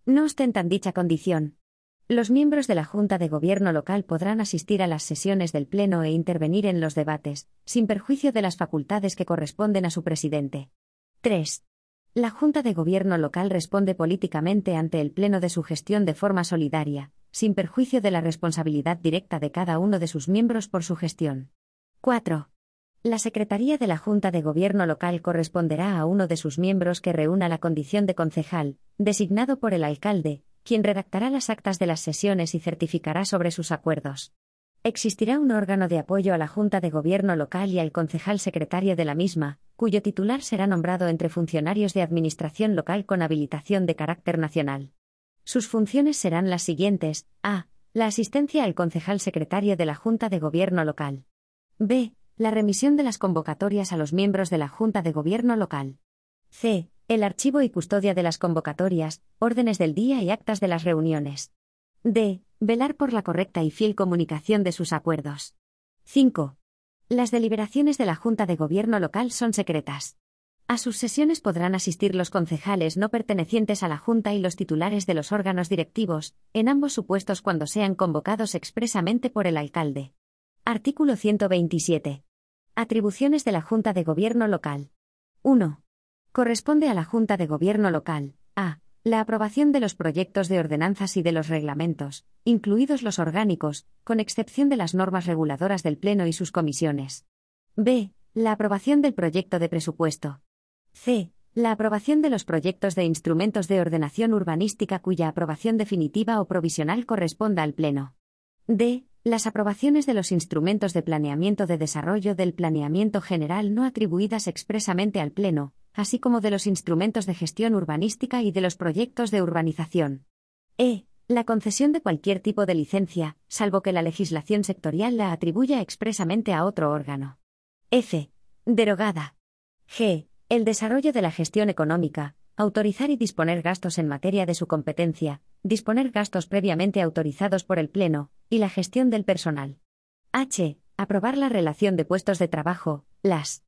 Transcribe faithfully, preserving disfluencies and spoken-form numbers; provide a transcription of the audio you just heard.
No ostentan dicha condición. Los miembros de la Junta de Gobierno local podrán asistir a las sesiones del Pleno e intervenir en los debates, sin perjuicio de las facultades que corresponden a su presidente. tres. La Junta de Gobierno local responde políticamente ante el Pleno de su gestión de forma solidaria, sin perjuicio de la responsabilidad directa de cada uno de sus miembros por su gestión. cuatro. La Secretaría de la Junta de Gobierno local corresponderá a uno de sus miembros que reúna la condición de concejal, designado por el alcalde, quien redactará las actas de las sesiones y certificará sobre sus acuerdos. Existirá un órgano de apoyo a la Junta de Gobierno local y al concejal secretario de la misma, cuyo titular será nombrado entre funcionarios de administración local con habilitación de carácter nacional. Sus funciones serán las siguientes: a. La asistencia al concejal secretario de la Junta de Gobierno local. b. La remisión de las convocatorias a los miembros de la Junta de Gobierno local. c. El archivo y custodia de las convocatorias, órdenes del día y actas de las reuniones. d. Velar por la correcta y fiel comunicación de sus acuerdos. cinco. Las deliberaciones de la Junta de Gobierno local son secretas. A sus sesiones podrán asistir los concejales no pertenecientes a la Junta y los titulares de los órganos directivos, en ambos supuestos cuando sean convocados expresamente por el alcalde. Artículo ciento veintisiete. Atribuciones de la Junta de Gobierno local. uno. Corresponde a la Junta de Gobierno local: a. La aprobación de los proyectos de ordenanzas y de los reglamentos, incluidos los orgánicos, con excepción de las normas reguladoras del Pleno y sus comisiones. b. La aprobación del proyecto de presupuesto. c. La aprobación de los proyectos de instrumentos de ordenación urbanística cuya aprobación definitiva o provisional corresponda al Pleno. d. Las aprobaciones de los instrumentos de planeamiento de desarrollo del planeamiento general no atribuidas expresamente al Pleno, así como de los instrumentos de gestión urbanística y de los proyectos de urbanización. e. La concesión de cualquier tipo de licencia, salvo que la legislación sectorial la atribuya expresamente a otro órgano. f. Derogada. g. El desarrollo de la gestión económica, autorizar y disponer gastos en materia de su competencia, disponer gastos previamente autorizados por el Pleno, y la gestión del personal. h. Aprobar la relación de puestos de trabajo, las